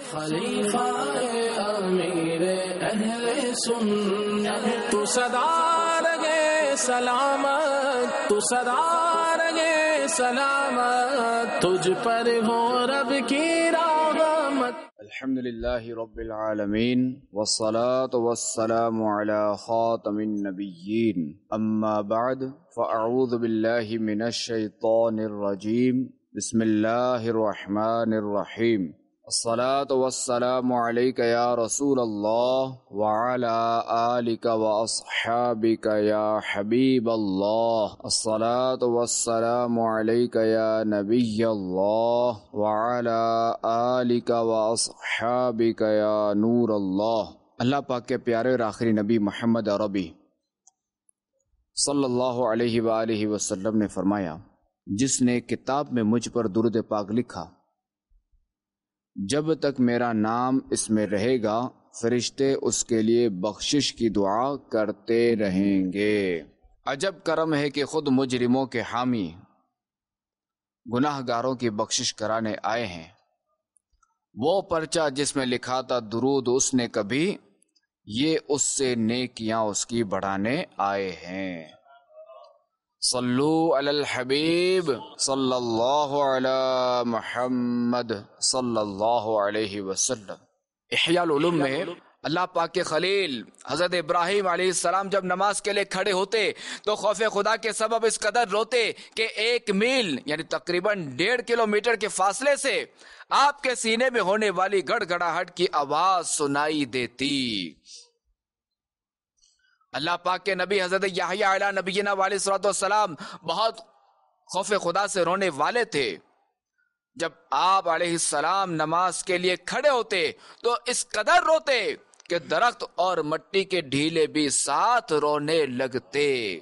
خلیفہ امیر اہل سنت، تو سدا رہے سلامت، تو سدا رہے سلامت، تجھ پر ہو رب کی رحمت۔ الحمد للہ رب العالمین والصلاة والسلام علی خاتم النبیین، اما بعد فاعوذ باللہ من الشیطان الرجیم، بسم اللہ الرحمن الرحیم۔ الصلاة والسلام علیک یا رسول اللہ وعلی آلک واصحابک یا حبیب اللہ، الصلاة والسلام علیک یا نبی اللہ وعلی آلک واصحابک یا نور اللہ۔ اللہ پاک کے پیارے اور آخری نبی محمد عربی صلی اللہ علیہ وآلہ وسلم نے فرمایا، جس نے کتاب میں مجھ پر درود پاک لکھا، جب تک میرا نام اس میں رہے گا فرشتے اس کے لیے بخشش کی دعا کرتے رہیں گے۔ عجب کرم ہے کہ خود مجرموں کے حامی گناہ گاروں کی بخشش کرانے آئے ہیں۔ وہ پرچہ جس میں لکھا تھا درود اس نے کبھی، یہ اس سے نیکیاں اس کی بڑھانے آئے ہیں۔ صلو علی الحبیب صلی اللہ علی محمد صلی اللہ علیہ وسلم۔ احیاء العلوم میں اللہ پاک کے خلیل حضرت ابراہیم علیہ السلام جب نماز کے لیے کھڑے ہوتے تو خوف خدا کے سبب اس قدر روتے کہ 1 میل یعنی تقریباً 1.5 کلومیٹر کے فاصلے سے آپ کے سینے میں ہونے والی گڑ گڑاہٹ کی آواز سنائی دیتی۔ اللہ پاک کے نبی حضرت یحییٰ علیہ نبینا علیہ الصلوۃ والسلام بہت خوف خدا سے رونے والے تھے۔ جب آپ علیہ السلام نماز کے لیے کھڑے ہوتے تو اس قدر روتے کہ درخت اور مٹی کے ڈھیلے بھی ساتھ رونے لگتے۔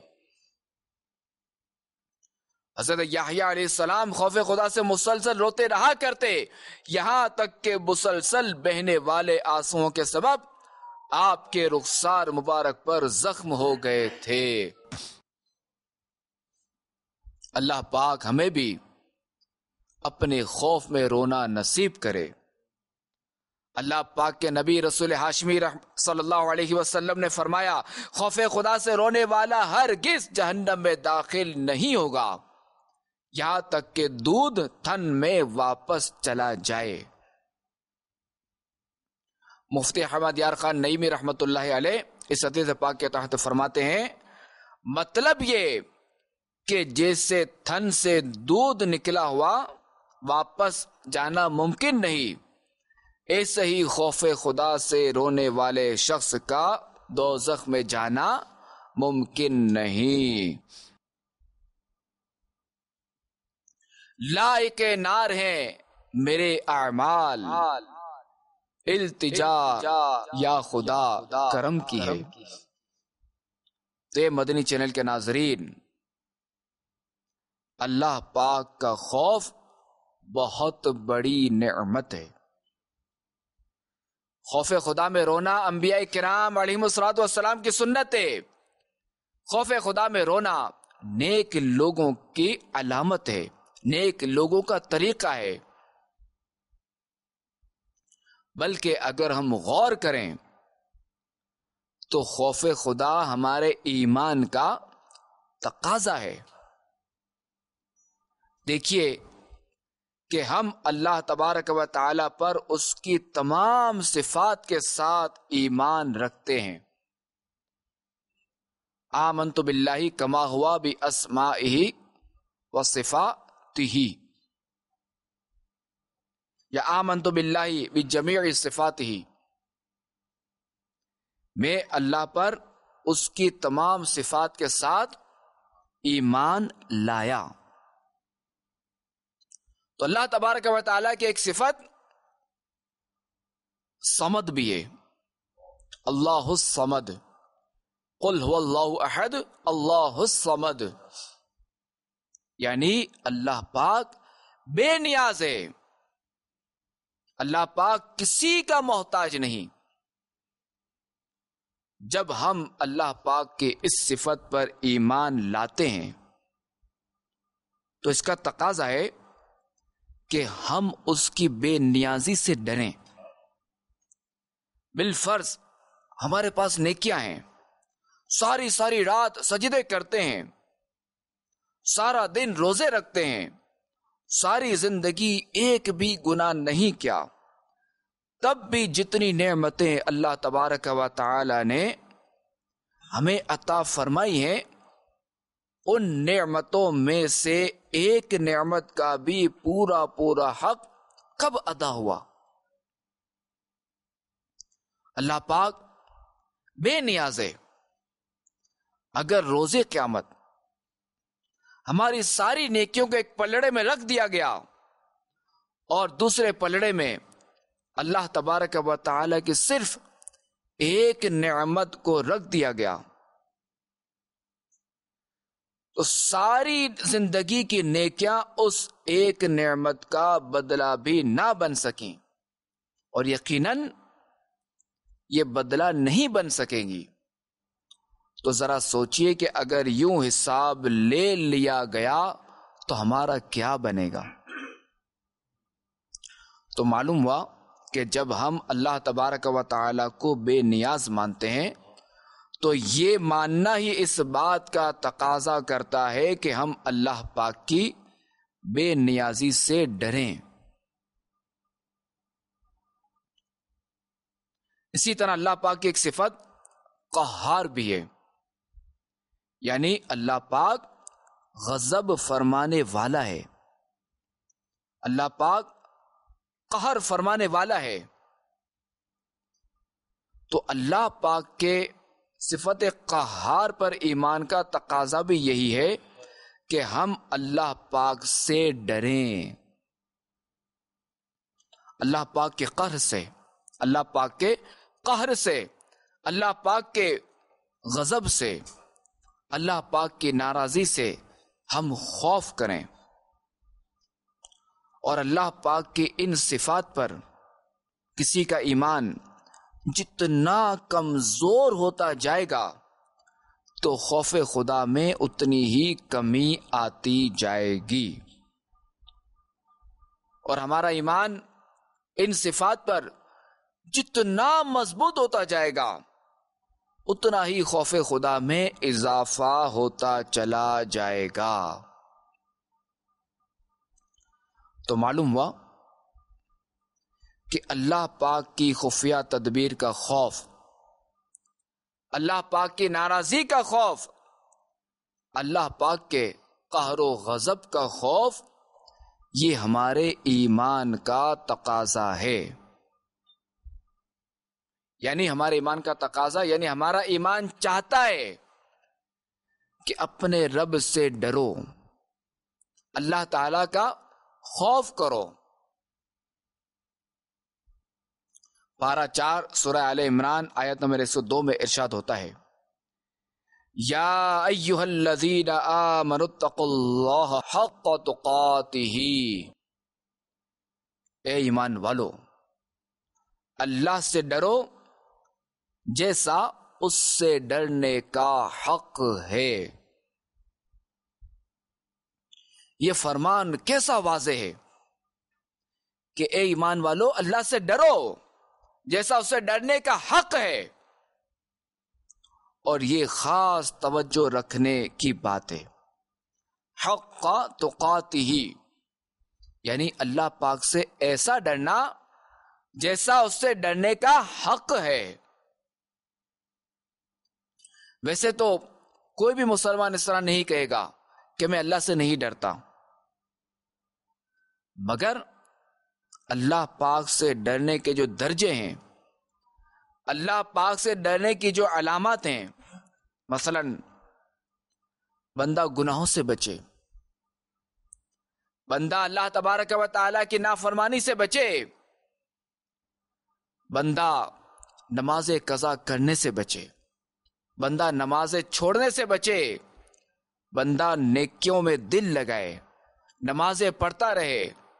حضرت یحییٰ علیہ السلام خوف خدا سے مسلسل روتے رہا کرتے، یہاں تک کہ مسلسل بہنے والے آنسوؤں کے سبب آپ کے رخسار مبارک پر زخم ہو گئے تھے۔ اللہ پاک ہمیں بھی اپنے خوف میں رونا نصیب کرے۔ اللہ پاک کے نبی رسول ہاشمی صلی اللہ علیہ وسلم نے فرمایا، خوف خدا سے رونے والا ہرگز جہنم میں داخل نہیں ہوگا یہاں تک کہ دودھ تھن میں واپس چلا جائے۔ مفتی احمد یار خان نعیمی رحمت اللہ علیہ اس حدیث پاک کے تحت فرماتے ہیں، مطلب یہ کہ جیسے تھن سے دودھ نکلا ہوا واپس جانا ممکن نہیں، ایسے ہی خوف خدا سے رونے والے شخص کا دوزخ میں جانا ممکن نہیں۔ لائق نار ہیں میرے اعمال، التجا یا خدا کرم کی ہے۔ تو مدنی چینل کے ناظرین، اللہ پاک کا خوف بہت بڑی نعمت ہے۔ خوف خدا میں رونا انبیاء کرام علیہم الصلوۃ والسلام کی سنت ہے۔ خوف خدا میں رونا نیک لوگوں کی علامت ہے، نیک لوگوں کا طریقہ ہے۔ بلکہ اگر ہم غور کریں تو خوف خدا ہمارے ایمان کا تقاضا ہے۔ دیکھیے کہ ہم اللہ تبارک و تعالی پر اس کی تمام صفات کے ساتھ ایمان رکھتے ہیں۔ آمنت باللہ کما ہوا باسمائہ وصفاتہ، یا آمنت باللہ بجمیع صفاتہ، میں اللہ پر اس کی تمام صفات کے ساتھ ایمان لایا۔ تو اللہ تبارک و تعالیٰ کی ایک صفت صمد بھی ہے، اللہ الصمد، قل هو اللہ احد اللہ الصمد، یعنی اللہ پاک بے نیاز ہے، اللہ پاک کسی کا محتاج نہیں۔ جب ہم اللہ پاک کے اس صفت پر ایمان لاتے ہیں تو اس کا تقاضا ہے کہ ہم اس کی بے نیازی سے ڈریں، بالفرض ہمارے پاس نیکیاں ہیں، ساری ساری رات سجدے کرتے ہیں، سارا دن روزے رکھتے ہیں، ساری زندگی ایک بھی گناہ نہیں کیا، تب بھی جتنی نعمتیں اللہ تبارک و تعالی نے ہمیں عطا فرمائی ہیں، ان نعمتوں میں سے ایک نعمت کا بھی پورا پورا حق کب ادا ہوا؟ اللہ پاک بے نیاز ہے۔ اگر روز قیامت ہماری ساری نیکیوں کو ایک پلڑے میں رکھ دیا گیا اور دوسرے پلڑے میں اللہ تبارک و تعالی کی صرف ایک نعمت کو رکھ دیا گیا، تو ساری زندگی کی نیکیاں اس ایک نعمت کا بدلہ بھی نہ بن سکیں، اور یقیناً یہ بدلہ نہیں بن سکیں گی۔ تو ذرا سوچئے کہ اگر یوں حساب لے لیا گیا تو ہمارا کیا بنے گا؟ تو معلوم ہوا کہ جب ہم اللہ تبارک و تعالی کو بے نیاز مانتے ہیں تو یہ ماننا ہی اس بات کا تقاضا کرتا ہے کہ ہم اللہ پاک کی بے نیازی سے ڈریں۔ اسی طرح اللہ پاک کی ایک صفت قہار بھی ہے، یعنی اللہ پاک غضب فرمانے والا ہے، اللہ پاک قہر فرمانے والا ہے۔ تو اللہ پاک کے صفت قہار پر ایمان کا تقاضا بھی یہی ہے کہ ہم اللہ پاک سے ڈریں، اللہ پاک کے قہر سے، اللہ پاک کے قہر سے، اللہ پاک کے غضب سے، اللہ پاک کی ناراضی سے ہم خوف کریں، اور اللہ پاک کی ان صفات پر کسی کا ایمان جتنا کمزور ہوتا جائے گا تو خوف خدا میں اتنی ہی کمی آتی جائے گی، اور ہمارا ایمان ان صفات پر جتنا مضبوط ہوتا جائے گا اتنا ہی خوف خدا میں اضافہ ہوتا چلا جائے گا۔ تو معلوم ہوا کہ اللہ پاک کی خفیہ تدبیر کا خوف، اللہ پاک کی ناراضی کا خوف، اللہ پاک کے قہر و غضب کا خوف، یہ ہمارے ایمان کا تقاضا ہے۔ یعنی ہمارے ایمان کا تقاضا، یعنی ہمارا ایمان چاہتا ہے کہ اپنے رب سے ڈرو، اللہ تعالی کا خوف کرو۔ پارہ 4 سورہ آل عمران آیت نمبر 102 میں ارشاد ہوتا ہے، یا ایھا الذین آمنوا اتقوا اللہ حق تقاتہ، اے ایمان والو اللہ سے ڈرو جیسا اس سے ڈرنے کا حق ہے۔ یہ فرمان کیسا واضح ہے کہ اے ایمان والو اللہ سے ڈرو جیسا اس سے ڈرنے کا حق ہے، اور یہ خاص توجہ رکھنے کی بات ہے۔ حق تقاتہ یعنی اللہ پاک سے ایسا ڈرنا جیسا اس سے ڈرنے کا حق ہے۔ ویسے تو کوئی بھی مسلمان اس طرح نہیں کہے گا کہ میں اللہ سے نہیں ڈرتا، مگر اللہ پاک سے ڈرنے کے جو درجے ہیں، اللہ پاک سے ڈرنے کی جو علامات ہیں، مثلا بندہ گناہوں سے بچے، بندہ اللہ تبارک و تعالی کی نافرمانی سے بچے، بندہ نماز قضا کرنے سے بچے، بندہ نماز چھوڑنے سے بچے، بندہ نیکیوں میں دل لگائے، نمازیں پڑھتا رہے،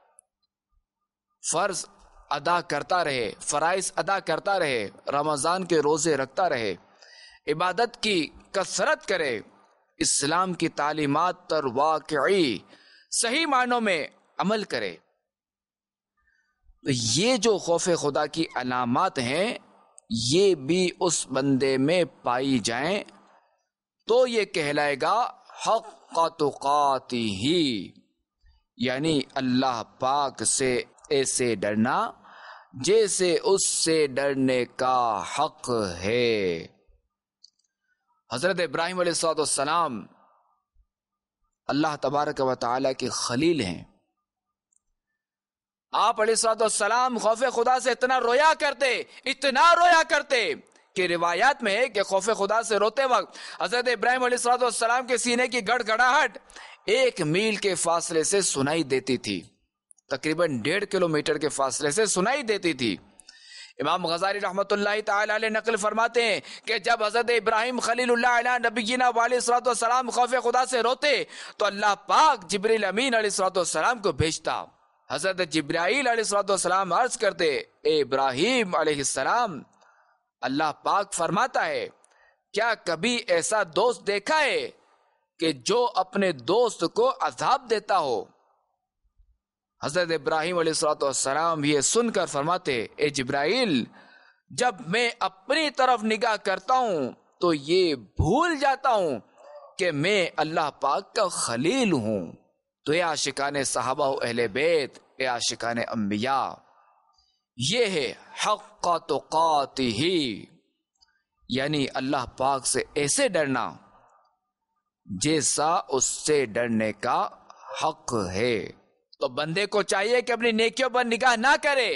فرض ادا کرتا رہے، فرائض ادا کرتا رہے، رمضان کے روزے رکھتا رہے، عبادت کی کثرت کرے، اسلام کی تعلیمات پر واقعی صحیح معنوں میں عمل کرے۔ یہ جو خوف خدا کی علامات ہیں یہ بھی اس بندے میں پائی جائیں تو یہ کہلائے گا حق تقاتہ، یعنی اللہ پاک سے ایسے ڈرنا جیسے اس سے ڈرنے کا حق ہے۔ حضرت ابراہیم علیہ السلام اللہ تبارک و تعالی کے خلیل ہیں۔ آپ علیہ السلام خوف خدا سے اتنا رویا کرتے کہ روایات میں ہے کہ خوف خدا سے روتے وقت حضرت ابراہیم علیہ السلام کے سینے کی گڑ گڑاہٹ 1 میل کے فاصلے سے سنائی دیتی تھی، تقریباً 1.5 کلومیٹر کے فاصلے سے سنائی دیتی تھی۔ امام غزالی رحمت اللہ تعالی علیہ نقل فرماتے ہیں کہ جب حضرت ابراہیم خلیل اللہ علیہ نبینا علیہ السلام خوف خدا سے روتے تو اللہ پاک جبریل امین علیہ السلام کو بھیجتا۔ حضرت جبرائیل علیہ السلام عرض کرتے، اے ابراہیم علیہ السلام، اللہ پاک فرماتا ہے کیا کبھی ایسا دوست دیکھا ہے کہ جو اپنے دوست کو عذاب دیتا ہو؟ حضرت ابراہیم علیہ السلام یہ سن کر فرماتے، اے جبرائیل، جب میں اپنی طرف نگاہ کرتا ہوں تو یہ بھول جاتا ہوں کہ میں اللہ پاک کا خلیل ہوں۔ تو اے عاشقان صحابہ و اہل بیت، اے عاشقان انبیاء، یہ ہے حق تقاتہ، یعنی اللہ پاک سے ایسے ڈرنا جیسا اس سے ڈرنے کا حق ہے۔ تو بندے کو چاہیے کہ اپنی نیکیوں پر نگاہ نہ کرے،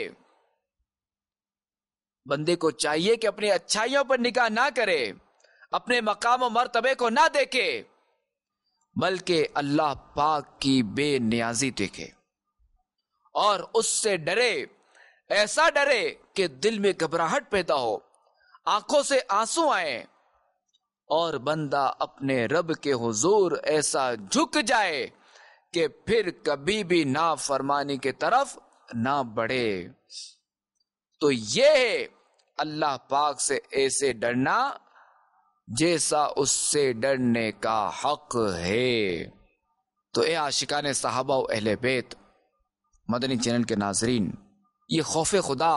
بندے کو چاہیے کہ اپنی اچھائیوں پر نگاہ نہ کرے، اپنے مقام و مرتبے کو نہ دیکھے، بلکہ اللہ پاک کی بے نیازی دیکھے اور اس سے ڈرے، ایسا ڈرے کہ دل میں گھبراہٹ پیدا ہو، آنکھوں سے آنسو آئے، اور بندہ اپنے رب کے حضور ایسا جھک جائے کہ پھر کبھی بھی نافرمانی کی طرف نہ بڑھے۔ تو یہ ہے اللہ پاک سے ایسے ڈرنا جیسا اس سے ڈرنے کا حق ہے۔ تو اے عاشقان صحابہ و اہل بیت، مدنی چینل کے ناظرین، یہ خوف خدا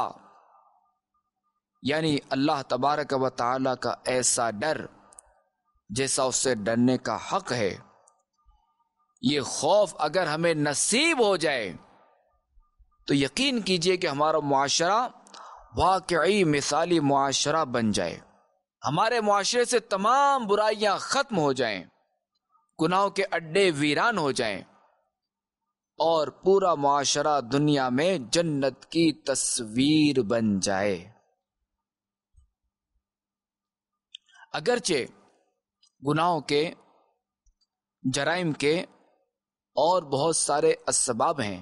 یعنی اللہ تبارک و تعالی کا ایسا ڈر جیسا اس سے ڈرنے کا حق ہے، یہ خوف اگر ہمیں نصیب ہو جائے تو یقین کیجئے کہ ہمارا معاشرہ واقعی مثالی معاشرہ بن جائے، ہمارے معاشرے سے تمام برائیاں ختم ہو جائیں، گناہوں کے اڈے ویران ہو جائیں، اور پورا معاشرہ دنیا میں جنت کی تصویر بن جائے۔ اگرچہ گناہوں کے، جرائم کے اور بہت سارے اسباب ہیں،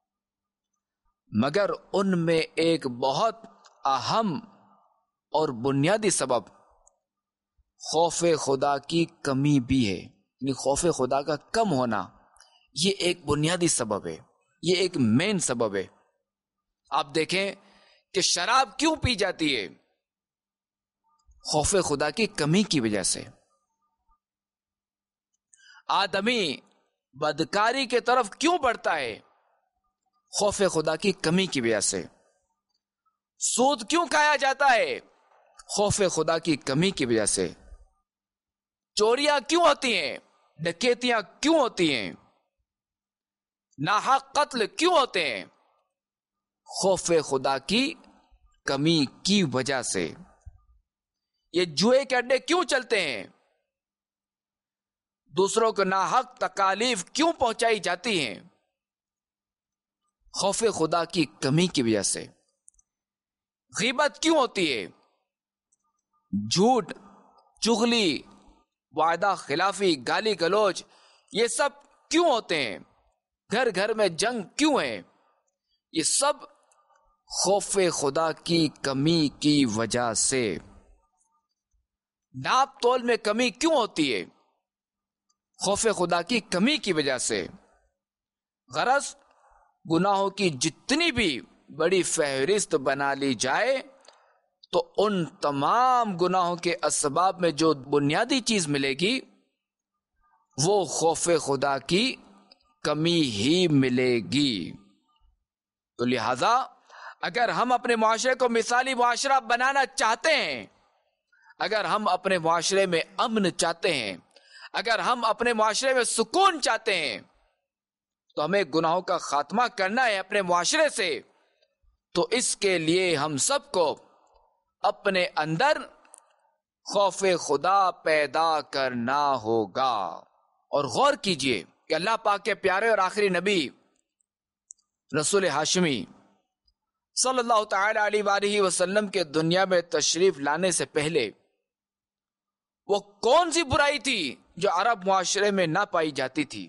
مگر ان میں ایک بہت اہم اور بنیادی سبب خوف خدا کی کمی بھی ہے، یعنی خوف خدا کا کم ہونا، یہ ایک بنیادی سبب ہے، یہ ایک مین سبب ہے۔ آپ دیکھیں کہ شراب کیوں پی جاتی ہے؟ خوف خدا کی کمی کی وجہ سے۔ آدمی بدکاری کے طرف کیوں بڑھتا ہے؟ خوف خدا کی کمی کی وجہ سے۔ سود کیوں کھایا جاتا ہے؟ خوف خدا کی کمی کی وجہ سے۔ چوریاں کیوں ہوتی ہیں؟ ڈکیتیاں کیوں ہوتی ہیں؟ ناحق قتل کیوں ہوتے ہیں؟ خوف خدا کی کمی کی وجہ سے۔ یہ جوئے کے اڈے کیوں چلتے ہیں؟ دوسروں کو ناحق تکالیف کیوں پہنچائی جاتی ہیں؟ خوف خدا کی کمی کی وجہ سے۔ غیبت کیوں ہوتی ہے؟ جھوٹ، چغلی، وعدہ خلافی، گالی گلوچ، یہ سب کیوں ہوتے ہیں؟ گھر گھر میں جنگ کیوں ہے؟ یہ سب خوف خدا کی کمی کی وجہ سے۔ ناپ تول میں کمی کیوں ہوتی ہے؟ خوف خدا کی کمی کی وجہ سے۔ غرض گناہوں کی جتنی بھی بڑی فہرست بنا لی جائے تو ان تمام گناہوں کے اسباب میں جو بنیادی چیز ملے گی وہ خوف خدا کی کمی ہی ملے گی۔ تو لہذا اگر ہم اپنے معاشرے کو مثالی معاشرہ بنانا چاہتے ہیں، اگر ہم اپنے معاشرے میں امن چاہتے ہیں، اگر ہم اپنے معاشرے میں سکون چاہتے ہیں، تو ہمیں گناہوں کا خاتمہ کرنا ہے اپنے معاشرے سے۔ تو اس کے لیے ہم سب کو اپنے اندر خوف خدا پیدا کرنا ہوگا۔ اور غور کیجئے کہ اللہ پاک کے پیارے اور آخری نبی رسول ہاشمی صلی اللہ تعالی علیہ وآلہ وسلم کے دنیا میں تشریف لانے سے پہلے وہ کون سی برائی تھی جو عرب معاشرے میں نہ پائی جاتی تھی؟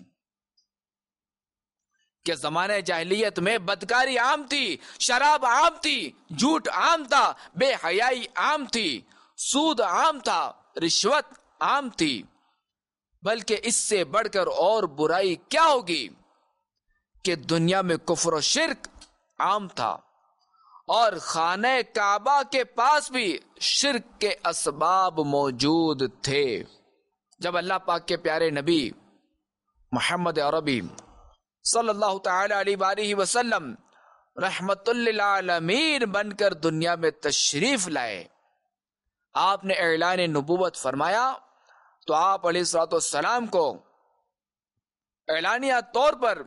کہ زمانہ جاہلیت میں بدکاری عام تھی، شراب عام تھی، جھوٹ عام تھا، بے حیائی عام تھی، سود عام تھا، رشوت عام تھی۔ بلکہ اس سے بڑھ کر اور برائی کیا ہوگی کہ دنیا میں کفر و شرک عام تھا، اور خانہ کعبہ کے پاس بھی شرک کے اسباب موجود تھے۔ جب اللہ پاک کے پیارے نبی محمد عربی صلی اللہ تعالی علیہ وآلہ وسلم رحمت للعالمین بن کر دنیا میں تشریف لائے، آپ نے اعلان نبوت فرمایا، تو آپ علیہ الصلوۃ والسلام کو اعلانیہ طور پر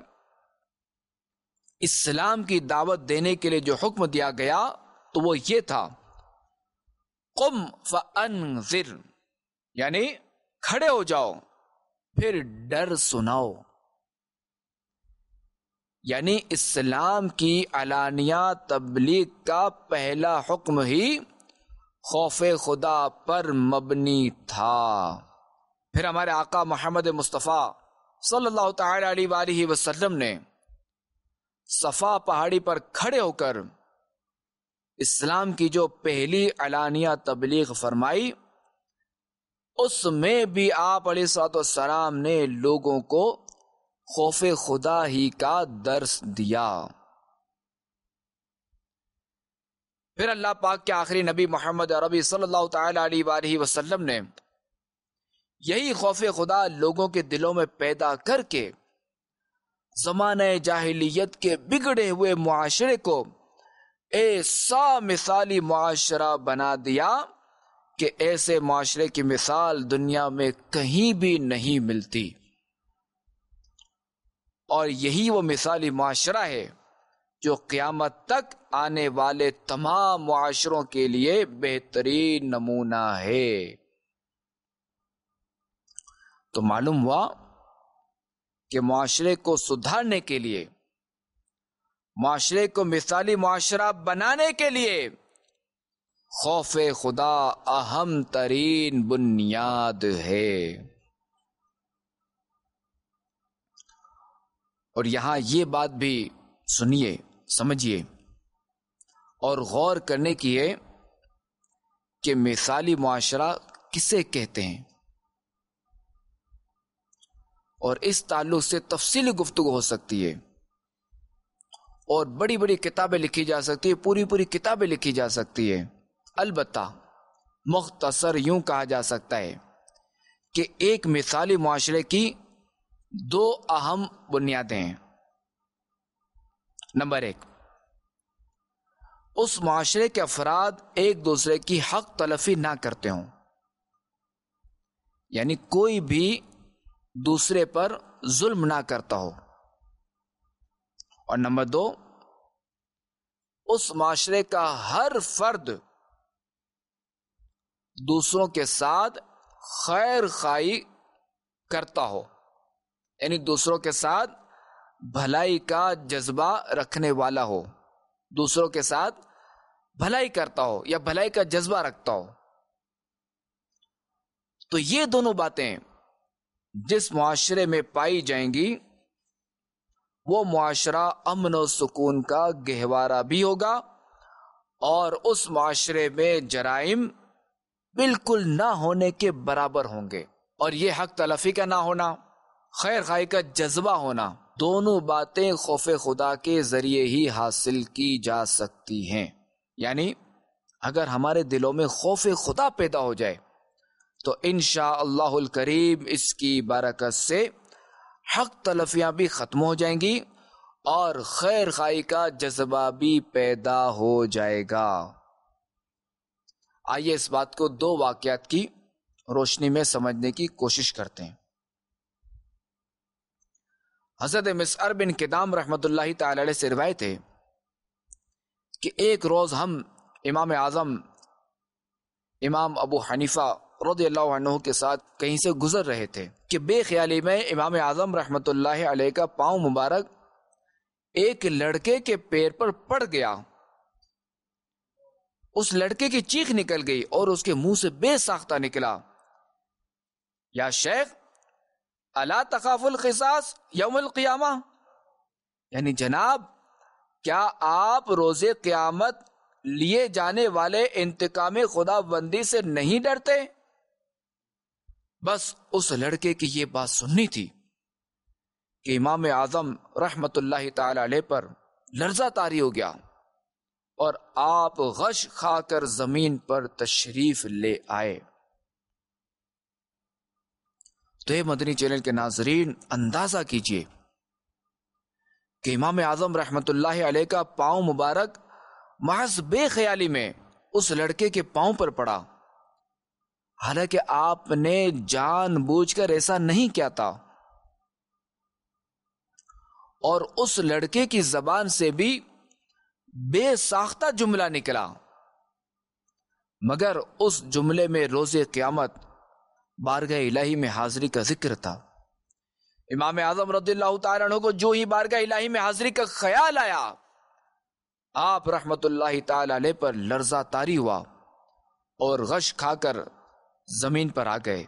اسلام کی دعوت دینے کے لیے جو حکم دیا گیا تو وہ یہ تھا، قم فانذر، یعنی کھڑے ہو جاؤ پھر ڈر سناؤ۔ یعنی اسلام کی علانیہ تبلیغ کا پہلا حکم ہی خوف خدا پر مبنی تھا۔ پھر ہمارے آقا محمد مصطفیٰ صلی اللہ تعالی علیہ وآلہ وسلم نے صفا پہاڑی پر کھڑے ہو کر اسلام کی جو پہلی علانیہ تبلیغ فرمائی، اس میں بھی آپ علیہ الصلوۃ والسلام نے لوگوں کو خوف خدا ہی کا درس دیا۔ پھر اللہ پاک کے آخری نبی محمد عربی صلی اللہ تعالی علیہ وآلہ وسلم نے یہی خوف خدا لوگوں کے دلوں میں پیدا کر کے زمانہ جاہلیت کے بگڑے ہوئے معاشرے کو ایسا مثالی معاشرہ بنا دیا کہ ایسے معاشرے کی مثال دنیا میں کہیں بھی نہیں ملتی۔ اور یہی وہ مثالی معاشرہ ہے جو قیامت تک آنے والے تمام معاشروں کے لیے بہترین نمونہ ہے۔ تو معلوم ہوا کہ معاشرے کو سدھارنے کے لیے، معاشرے کو مثالی معاشرہ بنانے کے لیے خوف خدا اہم ترین بنیاد ہے۔ اور یہاں یہ بات بھی سنیے، سمجھیے اور غور کرنے کی ہے کہ مثالی معاشرہ کسے کہتے ہیں، اور اس تعلق سے تفصیلی گفتگو ہو سکتی ہے، اور بڑی بڑی کتابیں لکھی جا سکتی ہے، پوری کتابیں لکھی جا سکتی ہے۔ البتہ مختصر یوں کہا جا سکتا ہے کہ ایک مثالی معاشرے کی دو اہم بنیادیں ہیں۔ نمبر ایک، اس معاشرے کے افراد ایک دوسرے کی حق تلفی نہ کرتے ہوں، یعنی کوئی بھی دوسرے پر ظلم نہ کرتا ہو۔ اور نمبر دو، اس معاشرے کا ہر فرد دوسروں کے ساتھ خیر خواہی کرتا ہو، یعنی دوسروں کے ساتھ بھلائی کا جذبہ رکھنے والا ہو، دوسروں کے ساتھ بھلائی کرتا ہو یا بھلائی کا جذبہ رکھتا ہو۔ تو یہ دونوں باتیں جس معاشرے میں پائی جائیں گی وہ معاشرہ امن و سکون کا گہوارہ بھی ہوگا، اور اس معاشرے میں جرائم بالکل نہ ہونے کے برابر ہوں گے۔ اور یہ حق تلفی کا نہ ہونا، خیر خواہی کا جذبہ ہونا، دونوں باتیں خوف خدا کے ذریعے ہی حاصل کی جا سکتی ہیں۔ یعنی اگر ہمارے دلوں میں خوف خدا پیدا ہو جائے تو انشاءاللہ الکریم اس کی برکت سے حق تلفیاں بھی ختم ہو جائیں گی، اور خیر خواہی کا جذبہ بھی پیدا ہو جائے گا۔ آئیے اس بات کو دو واقعات کی روشنی میں سمجھنے کی کوشش کرتے ہیں۔ حضرت مسعر بن کدام رحمۃ اللہ تعالی علیہ سے روایت ہے کہ ایک روز ہم امام اعظم امام ابو حنیفہ رضی اللہ عنہ کے ساتھ کہیں سے گزر رہے تھے کہ بے خیالی میں امام اعظم رحمۃ اللہ علیہ کا پاؤں مبارک ایک لڑکے کے پیر پر پڑ گیا۔ اس لڑکے کی چیخ نکل گئی اور اس کے منہ سے بے ساختہ نکلا، یا شیخ الا تخاف القصاص یوم القیامہ، یعنی جناب کیا آپ روز قیامت لیے جانے والے انتقام خدا بندی سے نہیں ڈرتے؟ بس اس لڑکے کی یہ بات سننی تھی کہ امام اعظم رحمت اللہ تعالی علیہ پر لرزہ طاری ہو گیا اور آپ غش کھا کر زمین پر تشریف لے آئے۔ تو یہ مدنی چینل کے ناظرین اندازہ کیجئے کہ امام اعظم رحمت اللہ علیہ کا پاؤں مبارک محض بے خیالی میں اس لڑکے کے پاؤں پر پڑا، حالانکہ آپ نے جان بوجھ کر ایسا نہیں کیا تھا، اور اس لڑکے کی زبان سے بھی بے ساختہ جملہ نکلا، مگر اس جملے میں روز قیامت بارگاہ الہی میں حاضری کا ذکر تھا۔ امام اعظم رضی اللہ تعالیٰ عنہ کو جو ہی بارگاہ الہی میں حاضری کا خیال آیا، آپ رحمت اللہ تعالی علیہ پر لرزہ طاری ہوا اور غش کھا کر زمین پر آ گئے۔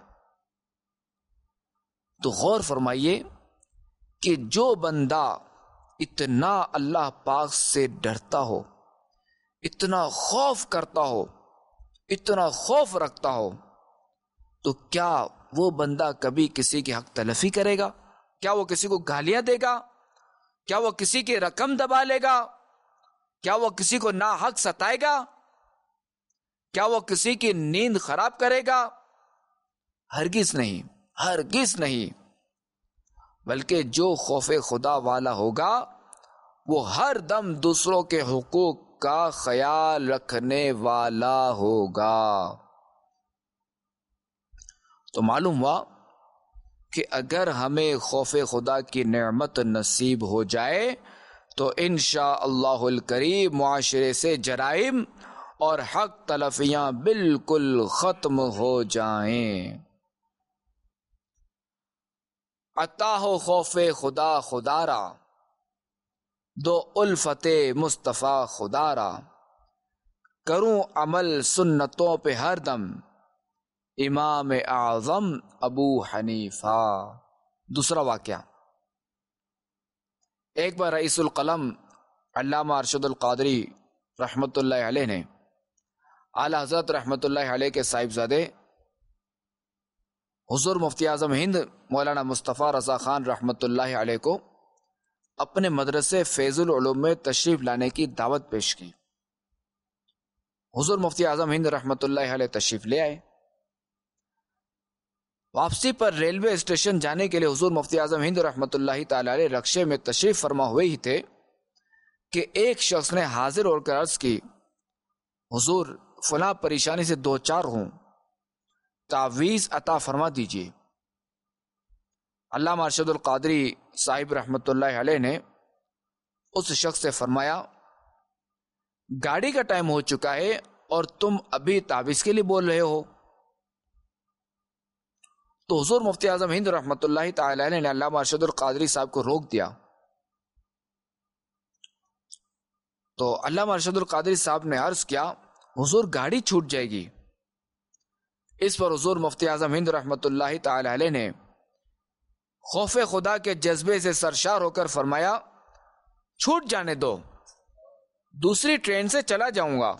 تو غور فرمائیے کہ جو بندہ اتنا اللہ پاک سے ڈرتا ہو، اتنا خوف کرتا ہو، اتنا خوف رکھتا ہو، تو کیا وہ بندہ کبھی کسی کی حق تلفی کرے گا؟ کیا وہ کسی کو گالیاں دے گا؟ کیا وہ کسی کی رقم دبا لے گا؟ کیا وہ کسی کو ناحق ستائے گا؟ کیا وہ کسی کی نیند خراب کرے گا؟ ہرگز نہیں، ہرگز نہیں، بلکہ جو خوف خدا والا ہوگا وہ ہر دم دوسروں کے حقوق کا خیال رکھنے والا ہوگا۔ تو معلوم ہوا کہ اگر ہمیں خوف خدا کی نعمت نصیب ہو جائے تو انشاءاللہ الکریم معاشرے سے جرائم اور حق تلفیاں بالکل ختم ہو جائیں۔ عطا ہو خوف خدا خدا را، دو الفت مصطفیٰ خدا را، کروں عمل سنتوں پہ ہر دم، امام اعظم ابو حنیفہ۔ دوسرا واقعہ، ایک بار رئیس القلم علامہ ارشد القادری رحمت اللہ علیہ نے اعلی حضرت رحمت اللہ علیہ کے صاحبزادے حضور مفتی اعظم ہند مولانا مصطفیٰ رضا خان رحمت اللہ علیہ کو اپنے مدرسے فیض العلوم میں تشریف لانے کی دعوت پیش کی۔ حضور مفتی اعظم ہند رحمت اللہ علیہ تشریف لے آئے۔ واپسی پر ریلوے اسٹیشن جانے کے لیے حضور مفتی اعظم ہند رحمت اللہ تعالی علیہ رکشے میں تشریف فرما ہوئے ہی تھے کہ ایک شخص نے حاضر ہو کر عرض کی، حضور فلاں پریشانی سے دو چار ہوں، تعویذ عطا فرما دیجیے۔ علامہ ارشد القادری صاحب رحمت اللہ علیہ نے اس شخص سے فرمایا، گاڑی کا ٹائم ہو چکا ہے اور تم ابھی تعویذ کے لیے بول رہے ہو؟ تو حضور مفتی اعظم ہند رحمت اللہ تعالی علیہ نے علامہ ارشد القادری صاحب کو روک دیا۔ تو علامہ ارشد القادری صاحب نے عرض کیا، حضور گاڑی چھوٹ جائے گی۔ اس پر حضور مفتی اعظم ہند رحمت اللہ تعالی علیہ نے خوف خدا کے جذبے سے سرشار ہو کر فرمایا، چھوٹ جانے دو، دوسری ٹرین سے چلا جاؤں گا،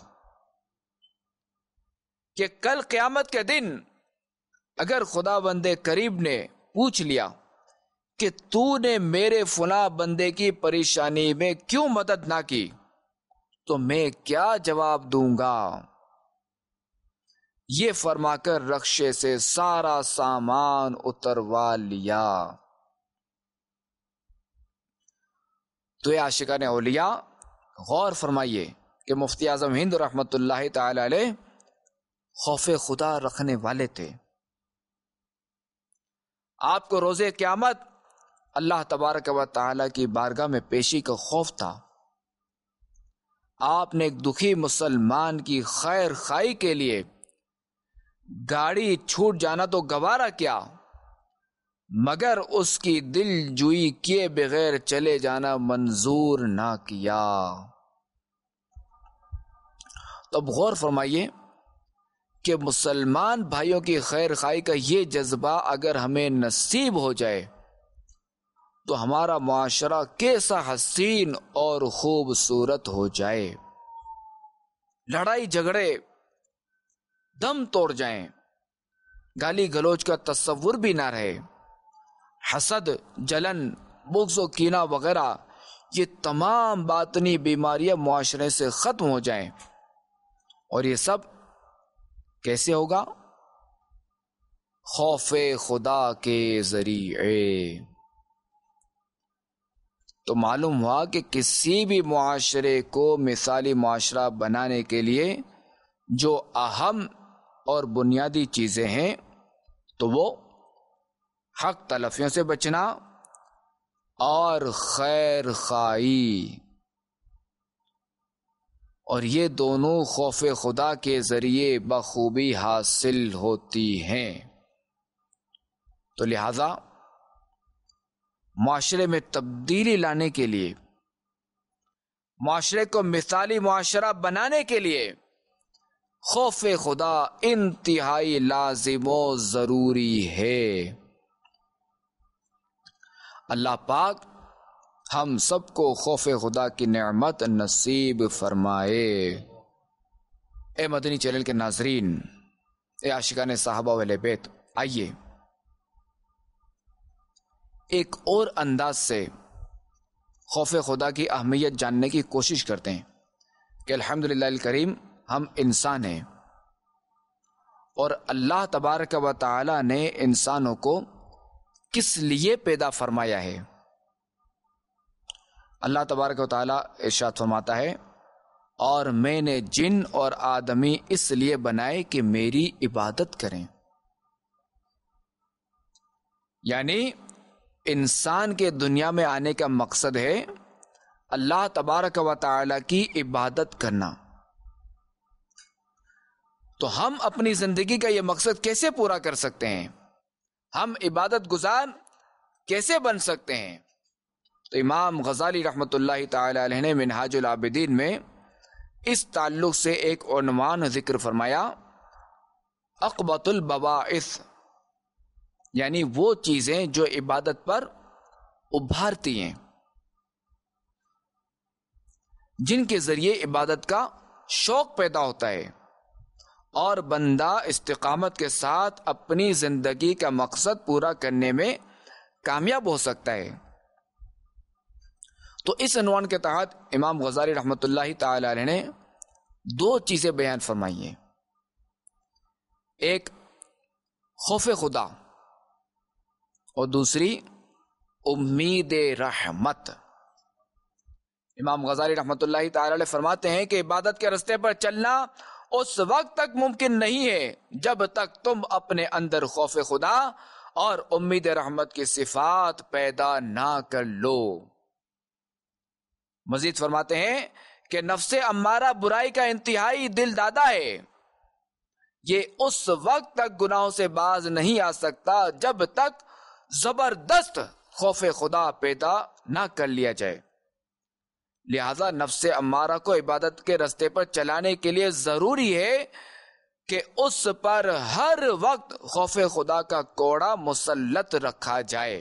کہ کل قیامت کے دن اگر خدا بندے کریم نے پوچھ لیا کہ تو نے میرے فلاں بندے کی پریشانی میں کیوں مدد نہ کی، تو میں کیا جواب دوں گا؟ یہ فرما کر رکشے سے سارا سامان اتروا لیا۔ تو یہ عاشقان اولیاء غور فرمائیے کہ مفتی اعظم ہند رحمت اللہ تعالی علیہ خوف خدا رکھنے والے تھے. آپ کو روز قیامت اللہ تبارک و تعالی کی بارگاہ میں پیشی کا خوف تھا. آپ نے ایک دکھی مسلمان کی خیر خائی کے لیے گاڑی چھوٹ جانا تو گوارا کیا، مگر اس کی دل جوئی کیے بغیر چلے جانا منظور نہ کیا. تو اب غور فرمائیے کہ مسلمان بھائیوں کی خیر خائی کا یہ جذبہ اگر ہمیں نصیب ہو جائے تو ہمارا معاشرہ کیسا حسین اور خوبصورت ہو جائے. لڑائی جھگڑے دم توڑ جائیں، گالی گلوچ کا تصور بھی نہ رہے، حسد، جلن، بغض و کینہ وغیرہ یہ تمام باطنی بیماریاں معاشرے سے ختم ہو جائیں. اور یہ سب کیسے ہوگا؟ خوف خدا کے ذریعے. تو معلوم ہوا کہ کسی بھی معاشرے کو مثالی معاشرہ بنانے کے لیے جو اہم اور بنیادی چیزیں ہیں تو وہ حق تلفیوں سے بچنا اور خیر خواہی، اور یہ دونوں خوف خدا کے ذریعے بخوبی حاصل ہوتی ہیں. تو لہذا معاشرے میں تبدیلی لانے کے لیے، معاشرے کو مثالی معاشرہ بنانے کے لیے خوف خدا انتہائی لازم و ضروری ہے. اللہ پاک ہم سب کو خوف خدا کی نعمت نصیب فرمائے. اے مدنی چینل کے ناظرین، اے عاشقان صحابہ و اہل بیت، آئیے ایک اور انداز سے خوف خدا کی اہمیت جاننے کی کوشش کرتے ہیں کہ الحمدللہ الکریم ہم انسان ہیں، اور اللہ تبارک و تعالی نے انسانوں کو کس لیے پیدا فرمایا ہے. اللہ تبارک و تعالی ارشاد فرماتا ہے، اور میں نے جن اور آدمی اس لیے بنائے کہ میری عبادت کریں. یعنی انسان کے دنیا میں آنے کا مقصد ہے اللہ تبارک و تعالی کی عبادت کرنا. تو ہم اپنی زندگی کا یہ مقصد کیسے پورا کر سکتے ہیں؟ ہم عبادت گزار کیسے بن سکتے ہیں؟ تو امام غزالی رحمت اللہ تعالی علیہ نے منہاج العابدین میں اس تعلق سے ایک عنوان ذکر فرمایا، اقبۃ البواعث، یعنی وہ چیزیں جو عبادت پر ابھارتی ہیں، جن کے ذریعے عبادت کا شوق پیدا ہوتا ہے اور بندہ استقامت کے ساتھ اپنی زندگی کا مقصد پورا کرنے میں کامیاب ہو سکتا ہے. تو اس عنوان کے تحت امام غزالی رحمت اللہ تعالی علیہ نے دو چیزیں بیان فرمائی ہیں. ایک خوف خدا اور دوسری امید رحمت. امام غزالی رحمت اللہ تعالی علیہ فرماتے ہیں کہ عبادت کے راستے پر چلنا اس وقت تک ممکن نہیں ہے جب تک تم اپنے اندر خوف خدا اور امید رحمت کی صفات پیدا نہ کر لو. مزید فرماتے ہیں کہ نفس امارہ برائی کا انتہائی دل دادا ہے، یہ اس وقت تک گناہوں سے باز نہیں آ سکتا جب تک زبردست خوف خدا پیدا نہ کر لیا جائے. لہذا نفس امارہ کو عبادت کے راستے پر چلانے کے لیے ضروری ہے کہ اس پر ہر وقت خوف خدا کا کوڑا مسلط رکھا جائے.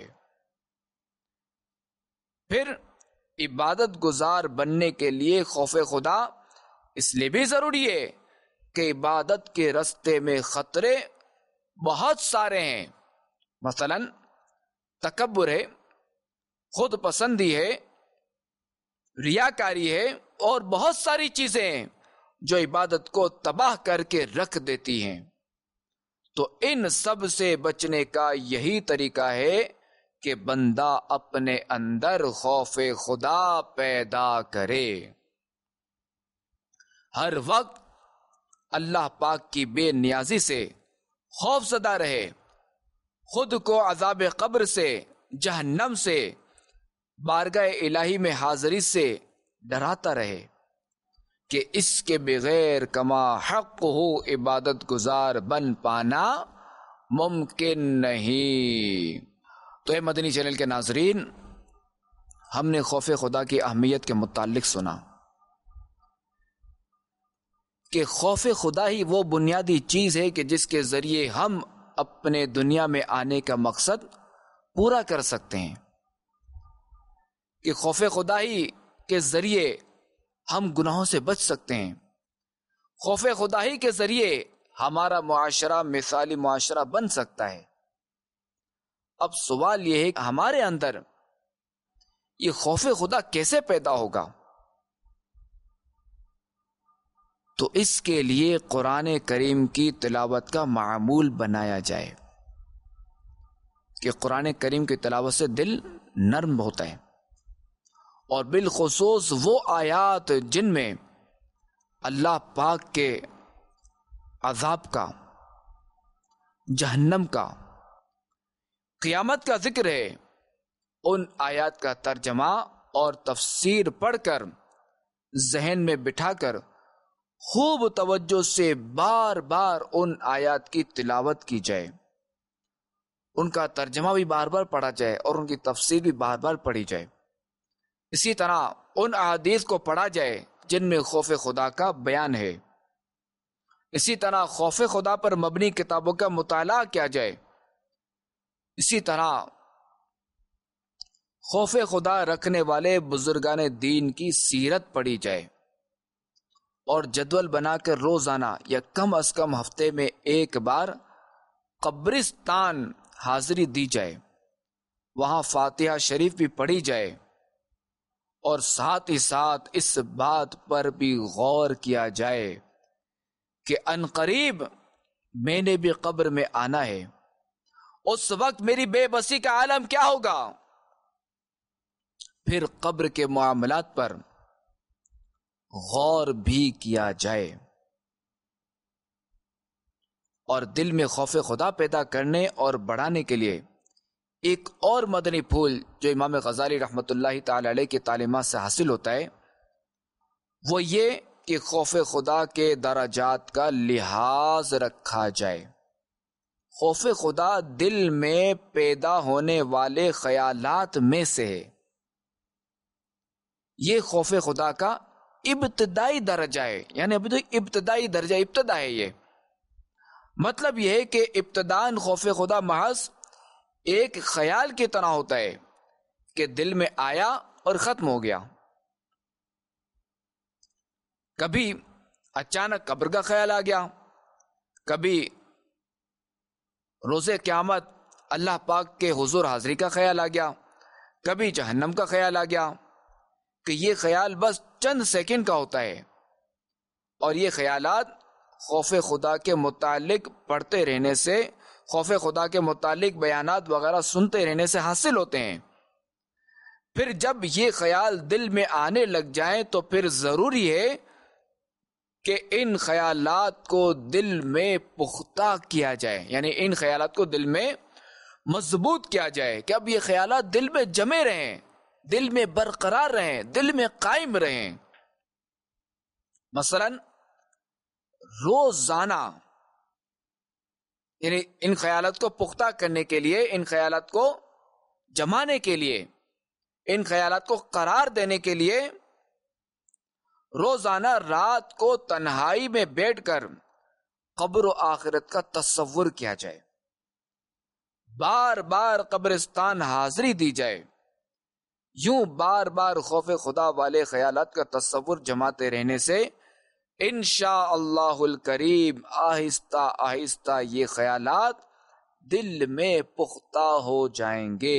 پھر عبادت گزار بننے کے لیے خوف خدا اس لیے بھی ضروری ہے کہ عبادت کے راستے میں خطرے بہت سارے ہیں. مثلا تکبر ہے، خود پسندی ہے، ریاکاری ہے، اور بہت ساری چیزیں ہیں جو عبادت کو تباہ کر کے رکھ دیتی ہیں. تو ان سب سے بچنے کا یہی طریقہ ہے کہ بندہ اپنے اندر خوف خدا پیدا کرے، ہر وقت اللہ پاک کی بے نیازی سے خوف زدہ رہے، خود کو عذاب قبر سے، جہنم سے، بارگاہ الہی میں حاضری سے ڈراتا رہے کہ اس کے بغیر کما حق ہو عبادت گزار بن پانا ممکن نہیں۔ تو اے مدنی چینل کے ناظرین، ہم نے خوف خدا کی اہمیت کے متعلق سنا کہ خوف خدا ہی وہ بنیادی چیز ہے کہ جس کے ذریعے ہم اپنے دنیا میں آنے کا مقصد پورا کر سکتے ہیں، کہ خوف خدا ہی کے ذریعے ہم گناہوں سے بچ سکتے ہیں، خوف خدا ہی کے ذریعے ہمارا معاشرہ مثالی معاشرہ بن سکتا ہے۔ اب سوال یہ ہے کہ ہمارے اندر یہ خوف خدا کیسے پیدا ہوگا؟ تو اس کے لیے قرآن کریم کی تلاوت کا معمول بنایا جائے کہ قرآن کریم کی تلاوت سے دل نرم ہوتا ہے، اور بالخصوص وہ آیات جن میں اللہ پاک کے عذاب کا، جہنم کا، قیامت کا ذکر ہے، ان آیات کا ترجمہ اور تفسیر پڑھ کر ذہن میں بٹھا کر خوب توجہ سے بار بار ان آیات کی تلاوت کی جائے، ان کا ترجمہ بھی بار بار پڑھا جائے اور ان کی تفسیر بھی بار بار پڑھی جائے۔ اسی طرح ان احادیث کو پڑھا جائے جن میں خوف خدا کا بیان ہے، اسی طرح خوف خدا پر مبنی کتابوں کا مطالعہ کیا جائے، اسی طرح خوف خدا رکھنے والے بزرگان دین کی سیرت پڑھی جائے، اور جدول بنا کر روزانہ یا کم از کم ہفتے میں ایک بار قبرستان حاضری دی جائے، وہاں فاتحہ شریف بھی پڑھی جائے، اور ساتھ ہی ساتھ اس بات پر بھی غور کیا جائے کہ عنقریب میں نے بھی قبر میں آنا ہے، اس وقت میری بے بسی کا عالم کیا ہوگا۔ پھر قبر کے معاملات پر غور بھی کیا جائے، اور دل میں خوف خدا پیدا کرنے اور بڑھانے کے لیے ایک اور مدنی پھول جو امام غزالی رحمت اللہ تعالی علیہ کی تعلیمات سے حاصل ہوتا ہے، وہ یہ کہ خوف خدا کے درجات کا لحاظ رکھا جائے۔ خوف خدا دل میں پیدا ہونے والے خیالات میں سے ہے، یہ خوف خدا کا ابتدائی درجہ ہے، یعنی ابھی تو ابتدائی درجہ ابتدا ہے۔ یہ مطلب یہ ہے کہ ابتداً خوف خدا محض ایک خیال کی طرح ہوتا ہے کہ دل میں آیا اور ختم ہو گیا۔ کبھی اچانک قبر کا خیال آ گیا، کبھی روز قیامت اللہ پاک کے حضور حاضری کا خیال آ گیا، کبھی جہنم کا خیال آ گیا، کہ یہ خیال بس چند سیکنڈ کا ہوتا ہے، اور یہ خیالات خوف خدا کے متعلق پڑھتے رہنے سے، خوف خدا کے متعلق بیانات وغیرہ سنتے رہنے سے حاصل ہوتے ہیں۔ پھر جب یہ خیال دل میں آنے لگ جائیں تو پھر ضروری ہے کہ ان خیالات کو دل میں پختہ کیا جائے، یعنی ان خیالات کو دل میں مضبوط کیا جائے کہ اب یہ خیالات دل میں جمے رہیں، دل میں برقرار رہیں، دل میں قائم رہیں۔ مثلا روزانہ، یعنی ان خیالات کو پختہ کرنے کے لیے، ان خیالات کو جمانے کے لیے، ان خیالات کو قرار دینے کے لیے روزانہ رات کو تنہائی میں بیٹھ کر قبر و آخرت کا تصور کیا جائے، بار بار قبرستان حاضری دی جائے، یوں بار بار خوف خدا والے خیالات کا تصور جماتے رہنے سے انشاء اللہ الکریم آہستہ آہستہ یہ خیالات دل میں پختہ ہو جائیں گے۔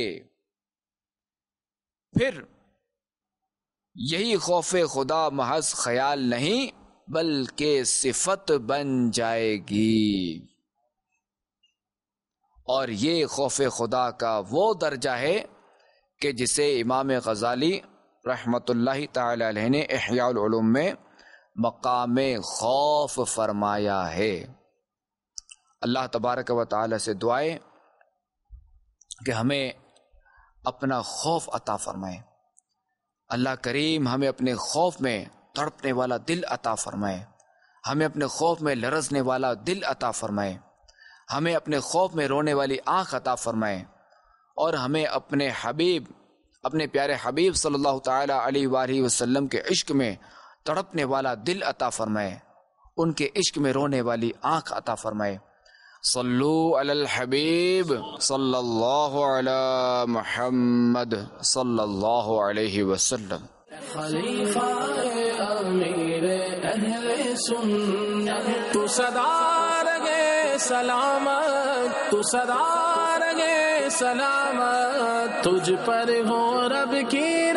پھر یہی خوف خدا محض خیال نہیں بلکہ صفت بن جائے گی، اور یہ خوف خدا کا وہ درجہ ہے کہ جسے امام غزالی رحمت اللہ تعالی علیہ نے احیاء العلوم میں مقام خوف فرمایا ہے۔ اللہ تبارک و تعالی سے دعائیں کہ ہمیں اپنا خوف عطا فرمائے، اللہ کریم ہمیں اپنے خوف میں تڑپنے والا دل عطا فرمائے، ہمیں اپنے خوف میں لرزنے والا دل عطا فرمائے، ہمیں اپنے خوف میں رونے والی آنکھ عطا فرمائے، اور ہمیں اپنے حبیب، اپنے پیارے حبیب صلی اللہ تعالی علیہ وآلہ وسلم کے عشق میں تڑپنے والا دل عطا فرمائے، ان کے عشق میں رونے والی آنکھ عطا فرمائے۔ صلو علی الحبیب صلی اللہ علی محمد صلی اللہ علیہ وسلم۔ خلیفہ امیر اہل سنت تو سدا رہے سلامت، تو سدا رہے سلامت، تجھ پر ہو رب کی